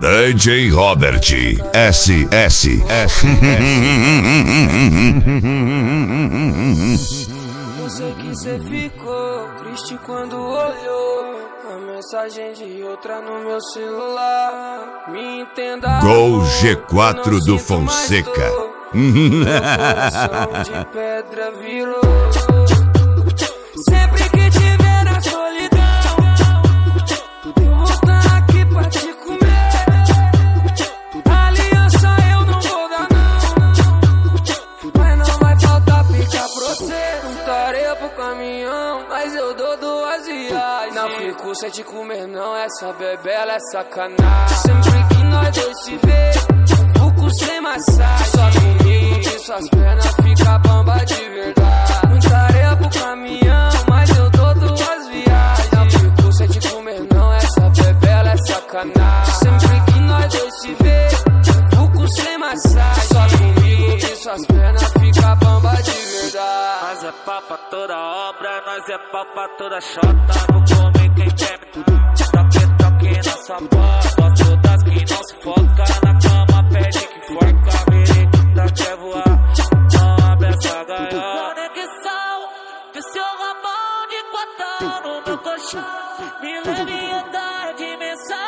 DJ Robert SS. Eu sei que cê ficou triste quando olhou a mensagem de outra no meu celular. Me entenda. Gol G4 do Fonseca. Meu coração de pedra virou. Sempre que te ver na solidão, eu vou estar aqui pra te comer. Aliança eu não vou dar não, mas não vai faltar pica pra você. Não tareia pro caminhão, mas eu dou 2 viagens. Não fico sem te comer não, essa bebela é sacanagem. Sempre que nós dois se vê, fico sem massagem. Só comigo e suas pernas fica bamba de verdade. Não tareia pro caminhão, mas eu dou 2 viagens. Não fico sem te comer não, essa bebela é sacanagem. Sempre que nós dois se vê, fico sem massagem. Só comigo e suas pernas fica bamba de verdade. Nós é pau pra toda obra, nós é pau pra toda chota. Vou comer quem quer me toque na sua bola. Gosto das que não se foca, na cama pede que forca. Merequita quer voar, não abre essa gaiola. Conexão, vê seu rabão de 4 no meu colchão. Me leve em outra dimensão.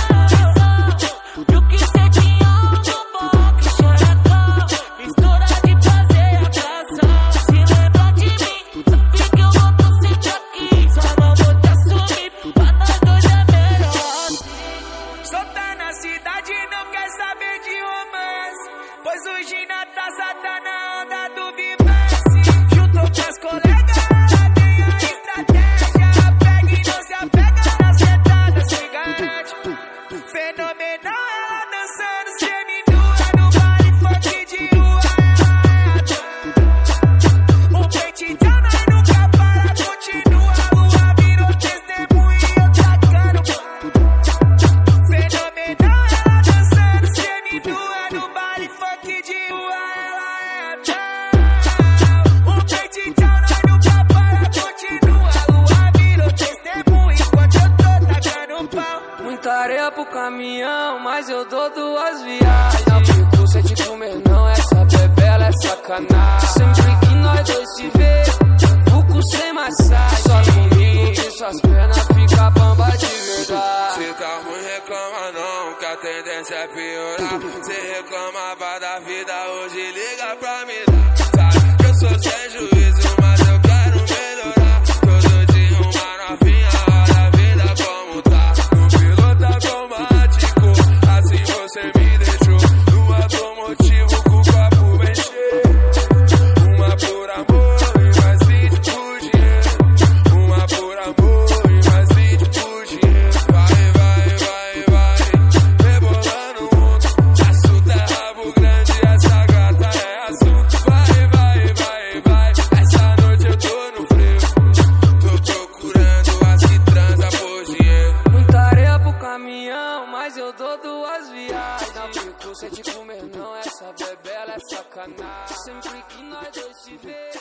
E o que cê tinha no bom que xerecão. Mistura de prazer e atração. Se lembra de mim, sabe que eu vou tô sempre aqui. Só não vou te assumir, pra nós dois é melhor assim. Solta na cidade, não quer saber de romance, pois o Gina tá na onda do vivance. Juntou com as colegas, ela tem a estratégia. Pega e não se apega na sentada, se garante. Fenomenal, ela dançando seminua no baile funk de rua, ela é o peitão, nós nunca para, continua. A lua virou testemunha e eu tacando. Fenomenal, ela dançando seminua no baile funk de rua, ela é o peitão, nós nunca para, continua. A lua virou testemunha enquanto eu tô tacando pau. Muita areia pro caminhão, mas eu dou 2 viagens. Não fico sem te comer não, essa bebela é sacanagem. Sempre que nós dois se vê, fico sem massagem. Só comigo e suas pernas fica bamba de verdade. Se tá ruim, reclama não, que a tendência é piorar. Se reclamava da vida, hoje liga pra me dar. Sabe que eu sou sem juízo, mas eu quero melhorar. Todo dia uma novinha, olha a vida como tá. No piloto automático, assim você me deixou. No automotivo com o copo bem cheio. Uma por amor e mais 20 por dinheiro. Uma por amor e mais 20 por dinheiro. Vai, rebolando o mundo. Assunto é rabo grande, essa gata é assunto. Vai, essa noite eu tô no frio. Tô procurando as que transa por dinheiro. Muita areia pro caminhão, mas eu dou 2 viagens. Não fico sem te comer não, essa bebela é sacanagem. Sempre que nós dois se vê,